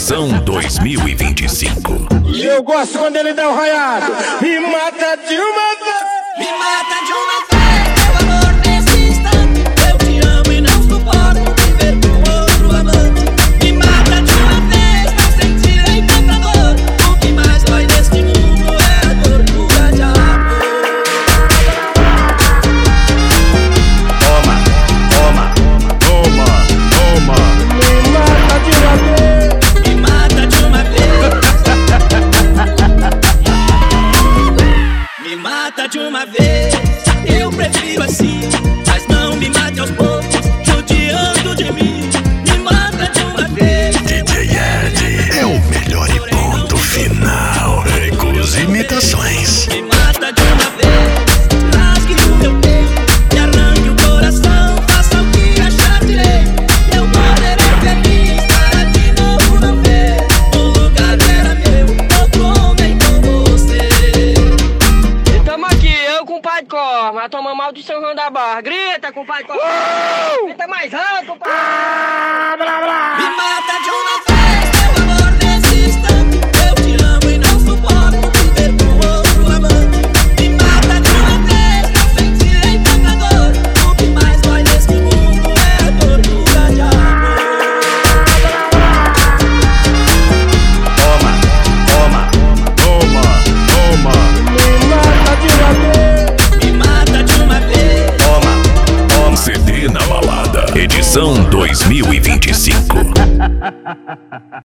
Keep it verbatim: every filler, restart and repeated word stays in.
edição dois mil e vinte e cinco. E eu gosto quando ele dá o raiado. Me mata de uma vez. Me mata de uma vez, meu amor, nesse instante. Eu te amo e não suporto viver com outro amante. Me mata de uma vez, pra sentir encantador. O que mais dói neste mundo é a tortura de amor. Toma, toma, toma, toma. Me mata de uma vez. Me mata de uma vez. Me mata de uma vez. Eu prefiro assim, mas não me mate aos poucos, judiando de mim. Me mata de uma vez. D J Ed é o melhor e ponto final. Recusa imitações. Me mata de uma vez. Rasgue o meu peito e arranque o coração. Faça o que achar direito. Eu poderei feliz para de novo não ver o lugar era meu, outro homem com você. E tamo aqui, eu com o pai de Corma, tomando mal de São João da Barra. Grita, compadre Corma. Uh! Grita mais alto, compadre. Ah, blá, blá. Me mata de uma vez, meu amor, nesse instante. Eu te amo e não suporto viver com outro amante. Me mata de uma vez, pra sentir encantador. O que mais dói neste mundo é a tortura de amor. Toma, toma, toma, toma. Me mata de uma vez. Me mata de uma vez. Toma, toma. C D na balada, edição dois mil e vinte e cinco.